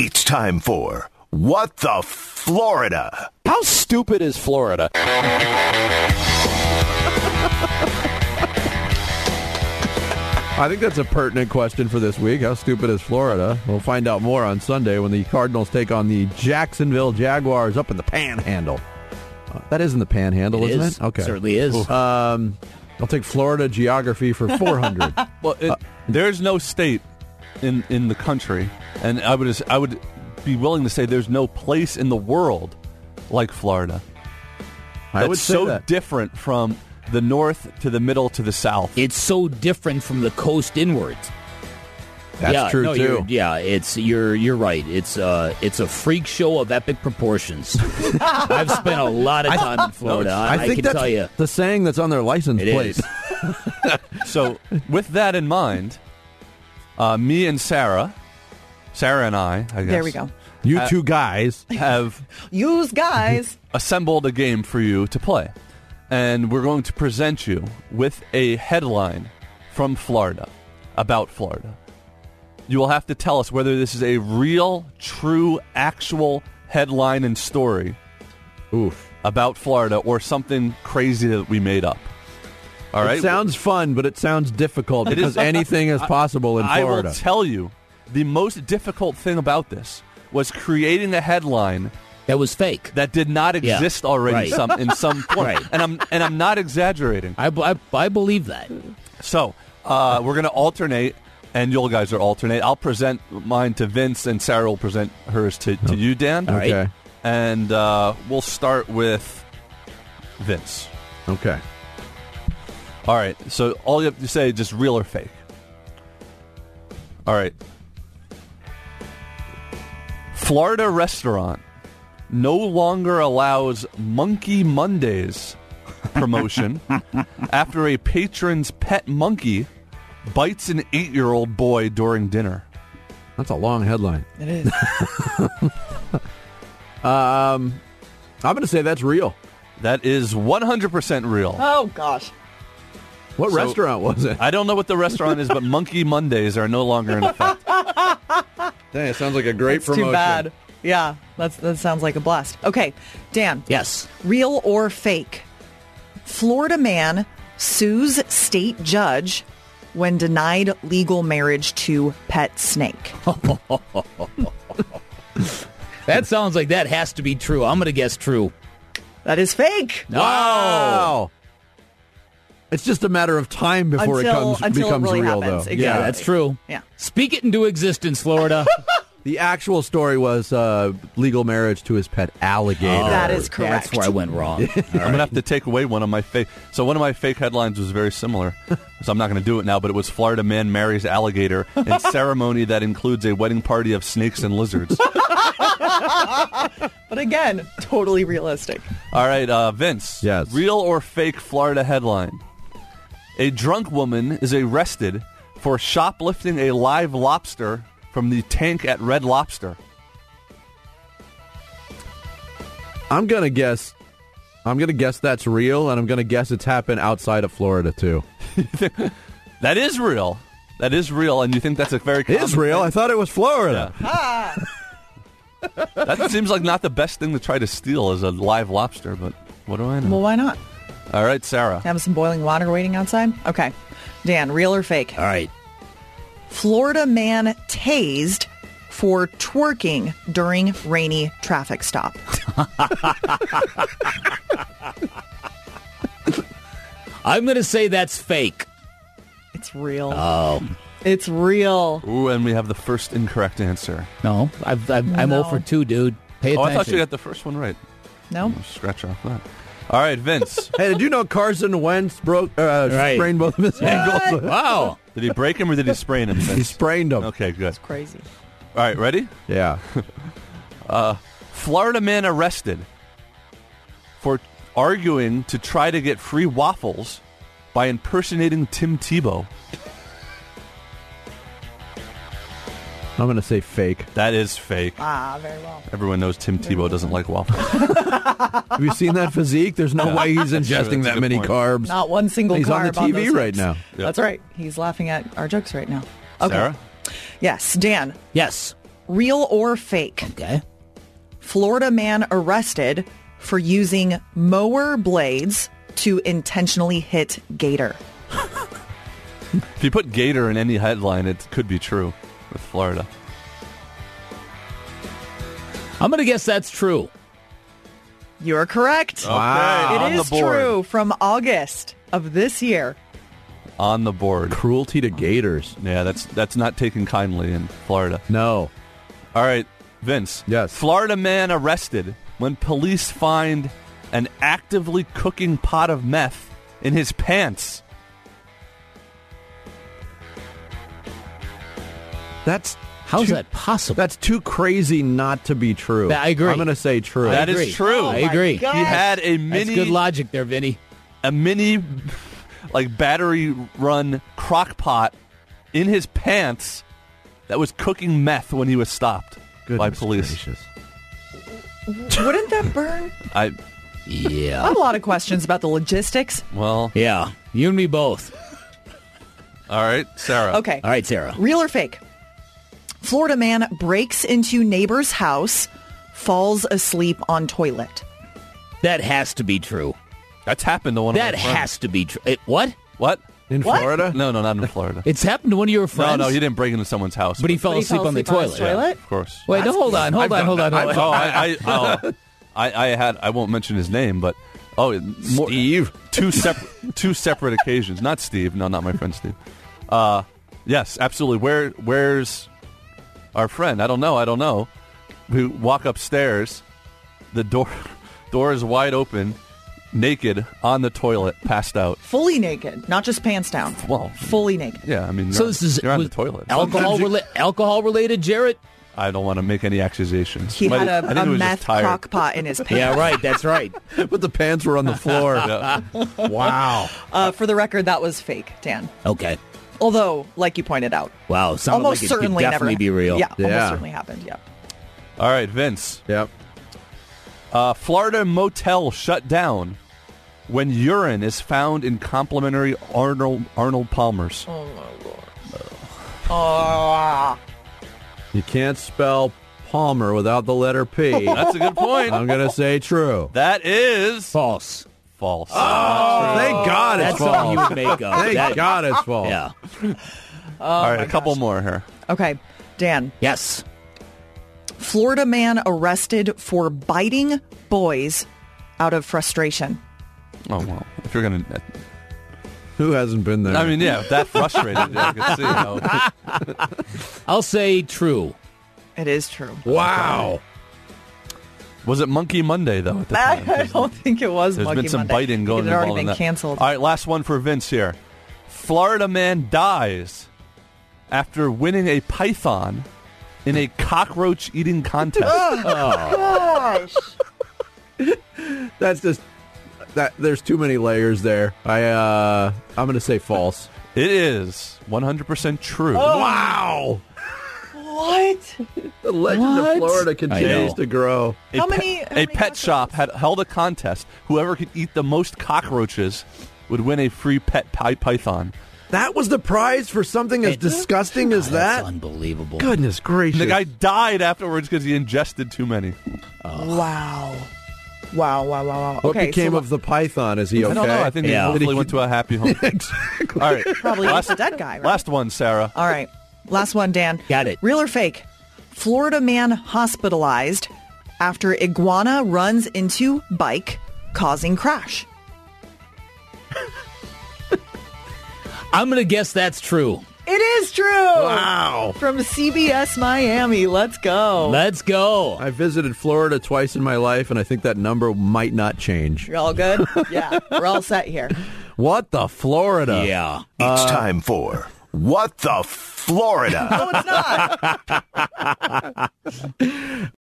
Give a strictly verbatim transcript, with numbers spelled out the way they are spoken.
It's time for What the Florida. How stupid is Florida? I think that's a pertinent question for this week. How stupid is Florida? We'll find out more on Sunday when the Cardinals take on the Jacksonville Jaguars up in the Panhandle. Uh, that is in the Panhandle, it isn't is. it? Okay. It certainly is. Um, I'll take Florida geography for four hundred. Well, it, uh, there's no state in, in the country, and I would I would be willing to say there's no place in the world like Florida. I That's would say so that. different from the north to the middle to the south. It's so different from the coast inwards. That's yeah, true no, too. You're, yeah, it's you're you're right. It's uh it's a freak show of epic proportions. I've spent a lot of time in Florida. I, I think I can that's tell you, the saying that's on their license it plate. is. So, with that in mind, uh, me and Sarah, Sarah and I, I guess, There we go. You Uh, two guys. have Use guys. assembled a game for you to play. And we're going to present you with a headline from Florida, about Florida. You will have to tell us whether this is a real, true, actual headline and story Oof. about Florida or something crazy that we made up. All right? It sounds fun, but it sounds difficult because anything is possible in I Florida. will tell you, the most difficult thing about this was creating a headline That was fake. that did not Yeah, exist already right. some, in some form. Right. And I'm and I'm not exaggerating. I, I, I believe that. So uh, we're going to alternate, and you guys are alternate. I'll present mine to Vince, and Sarah will present hers to, to you, Dan. All right. Okay. And uh, we'll start with Vince. Okay. All right. So all you have to say is just real or fake. All right. Florida restaurant no longer allows Monkey Mondays promotion after a patron's pet monkey bites an eight-year-old boy during dinner. That's a long headline. It is. Um, I'm going to say that's real. That is one hundred percent real. Oh, gosh. What So- restaurant was it? I don't know what the restaurant is, but Monkey Mondays are no longer in effect. Dang, it sounds like a great It's promotion. too bad. Yeah, that's, that sounds like a blast. Okay, Dan. Yes. Real or fake? Florida man sues state judge when denied legal marriage to pet snake. That sounds like that has to be true. I'm going to guess true. That is fake. Wow. It's just a matter of time before Until- it comes until it becomes really real, happens. though. Exactly. Yeah, that's true. Yeah. Speak it into existence, Florida. The actual story was uh, legal marriage to his pet alligator. That is correct. That's where I went wrong. I'm gonna have to take away one of my fake. So one of my fake headlines was very similar. So I'm not gonna do it now. But it was Florida man marries alligator in ceremony that includes a wedding party of snakes and lizards. But again, totally realistic. All right, uh, Vince. Yes. Real or fake Florida headline? A drunk woman is arrested for shoplifting a live lobster from the tank at Red Lobster. I'm gonna guess. I'm gonna guess that's real, and I'm gonna guess it's happened outside of Florida too. That is real. That is real, and you think that's a very It is common real. thing? I thought it was Florida. That seems like not the best thing to try to steal is a live lobster, but what do I know? Well, why not? All right, Sarah. Have some boiling water waiting outside? Okay. Dan, real or fake? All right. Florida man tased for twerking during rainy traffic stop. I'm going to say that's fake. It's real. Oh. It's real. Ooh, and we have the first incorrect answer. No, I've, I've, I'm No. oh for two, dude. Pay Oh, attention. I thought you got the first one right. No? Scratch off that. All right, Vince. Hey, did you know Carson Wentz broke uh, Right. sprained both of his ankles? Wow. Did he break him or did he sprain him, He Vince? sprained them. Okay, good. Crazy. All right, ready? Yeah. Florida man arrested for arguing to try to get free waffles by impersonating Tim Tebow. I'm going to say fake. That is fake. Ah, very well. Everyone knows Tim Tebow doesn't like waffles. Have you seen that physique? There's no Yeah. way he's That's true. ingesting That's a that good many point. carbs. Not one single He's on the carb T V those right hips. now. Yep. That's right. He's laughing at our jokes right now. Okay. Sarah? Yes, Dan. Yes. Real or fake? Okay. Florida man arrested for using mower blades to intentionally hit gator. If you put gator in any headline, it could be true with Florida. I'm going to guess that's true. You're correct. Wow. It On is the board. true from August of this year. On the board. Cruelty to gators. Yeah, that's that's not taken kindly in Florida. No. All right, Vince. Yes. Florida man arrested when police find an actively cooking pot of meth in his pants. That's How's too, that possible? That's too crazy not to be true. I agree. I'm going to say true. That I is agree. true. I agree. gosh. He had a That's mini, good logic there, Vinny. a mini, like battery run crock pot in his pants that was cooking meth when he was stopped by Goodness police. gracious. Wouldn't that burn? I I Yeah. have a lot of questions about the logistics. well, Yeah. You and me both. all right, Sarah. Okay. All right, Sarah. Real or fake? Florida man breaks into neighbor's house, falls asleep on toilet. That has to be true. That's happened to one That of my friends. has to be true. It, what? What? In What? Florida? No, no, not in Florida. It's happened to one of your No, friends? no, he didn't break into someone's house. But he fell But he asleep fell on the asleep on his toilet. toilet? of course. Wait, no, hold on, hold on, hold on, hold on. Oh, I, I, oh, I, I had. I won't mention his name, but oh, more, Steve? Two separate, two separate occasions. Not Steve. No, not my friend Steve. Uh, yes, absolutely. Where, where's our friend? I don't know. I don't know. We walk upstairs. The door, door is wide open. Naked on the toilet, passed out. Fully naked, not just pants down. Well, Fully naked. yeah. I mean, So you're- this is you're on was the toilet. Alcohol, rela- alcohol related, Jarrett? I don't want to make any accusations. He But had I a, think a he was just meth tired. crock pot in his pants. Yeah, right. That's right. But the pants were on the floor. Yeah. Wow. Uh, for the record, that was fake, Dan. Okay. Although, like you pointed out, Wow. Sounded almost like it could certainly definitely never be real. Yeah, almost Yeah. certainly happened. Yeah. All right, Vince. Yep. Uh, Florida motel shut down when urine is found in complimentary Arnold Arnold Palmer's. Oh, You can't spell Palmer without the letter P. That's a good point. I'm going to say true. That is False. false. Oh, thank God it's That's something you false. would make up. Thank That- God it's false. Yeah. All right, a couple more here. okay. Dan, Yes. Florida man arrested for biting boys out of frustration. Oh well, if you're gonna, Who hasn't been there? I mean, yeah, that frustrated you. I can see. How, I'll say true. It is true. wow. was it Monkey Monday though? At the I, time? I don't think it was. There's Monkey been some Monday. biting going It had already involved in been that. canceled. All right, last one for Vince here. Florida man dies after winning a python in a cockroach eating contest. Gosh. That's just that. There's too many layers there. I uh, I'm going to say false. It is one hundred percent true. Wow. What? The legend What? of Florida I continues know. to grow. A How pe- many- how a many pet cockroaches? shop had held a contest. Whoever could eat the most cockroaches would win a free pet py- python. That was the prize for something as It- disgusting as Oh, that's that? unbelievable. Goodness gracious. The guy died afterwards because he ingested too many. Wow. Wow, wow, wow, wow. What okay, became so of the python? Is he okay? I don't know. I think Yeah. he Did hopefully he- went to a happy home. exactly. All right. probably last, the dead guy, right? last one, Sarah. All right. Last one, Dan. Got it. Real or fake? Florida man hospitalized after iguana runs into bike, causing crash. I'm going to guess that's true. It is true. Wow. From C B S Miami. Let's go. Let's go. I visited Florida twice in my life, and I think that number might not change. You're all good? Yeah. We're all set here. What the Florida? Yeah. It's time for What the Florida? No, it's not.